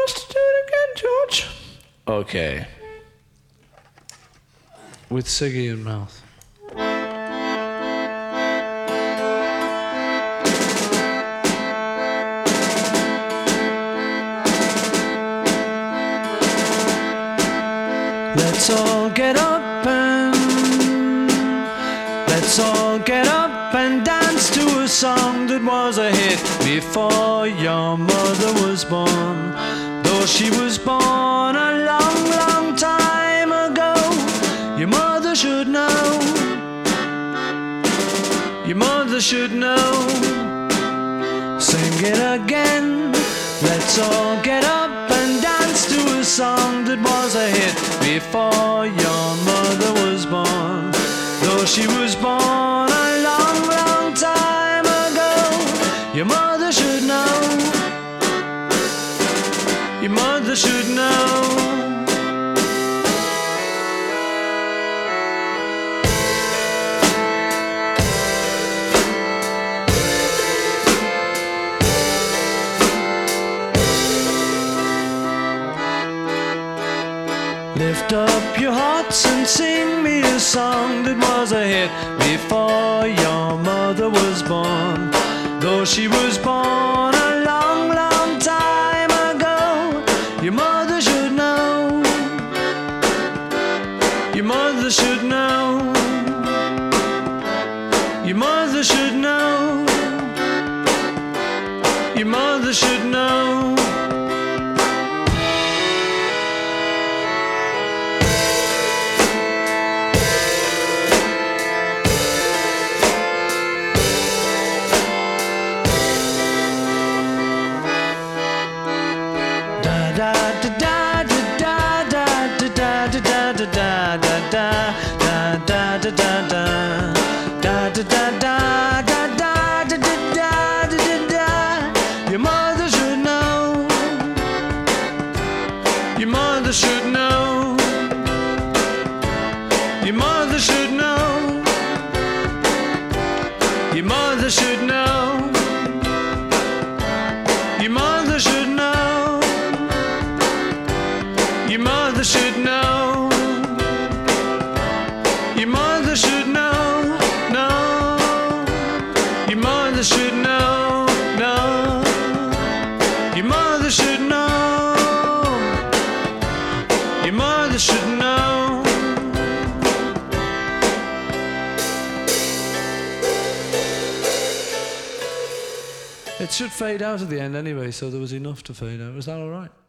us to do it again, George. Okay. With Siggy in mouth. Let's all get up and dance to a song that was a hit before your mother was born. Though she was born a long, long time ago, your mother should know. Your mother should know. Sing it again. Let's all get up and dance to a song that was a hit before your mother was born. Though she was born a long, long time ago, your mother should know. Your mother should know. Lift up your hearts and sing me a song that was a hit before your mother was born. Though she was born a long, long time ago, your mother should know. Your mother should know. Your mother should know. Your mother should know. Your mother should know. Your mother should know. Your mother should know. Your mother should know. Your mother should know. Your mother should know. Your mother should know. No. Your mother should know. No. Your mother should know. Your mother should know. It should fade out at the end anyway, so there was enough to fade out. Was that all right?